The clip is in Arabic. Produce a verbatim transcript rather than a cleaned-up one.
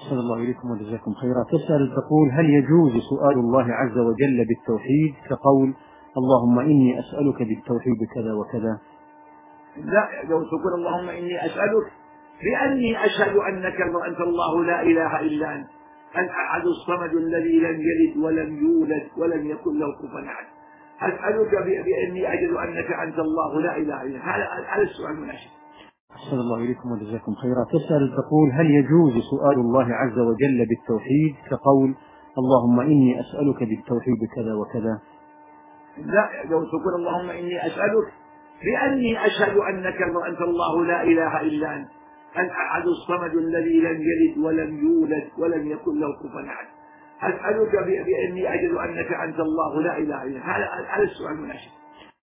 أحسن الله إليكم وجزاكم خيرا. تسأل تقول: هل يجوز سؤال الله عز وجل بالتوحيد كقول اللهم إني أسألك بالتوحيد كذا وكذا؟ لا يجوز تقول اللهم إني أسألك بأني أشهد أنك أنت الله لا إله إلا أنت الأحد الصمد الذي لم يلد ولم يولد ولم يكن له كفوا أحد. أسألك بأني أجد أنك أنت الله لا إله إلا أنت. هذا السؤال المناسب. أحسن الله إليكم وجزاكم خيرا. تسأل تقول: هل يجوز سؤال الله عز وجل بالتوحيد كقول اللهم إني أسألك بالتوحيد كذا وكذا؟ لا يجوز تقول اللهم إني أسألك بأني أشهد أنك أنت الله لا إله إلا أنت الأحد الصمد الذي لم يلد ولم يولد ولم يكن له كفوا أحد. أسألك بأني أجد أنك أنت الله لا إله إلا أنت. هذا السؤال المناسب.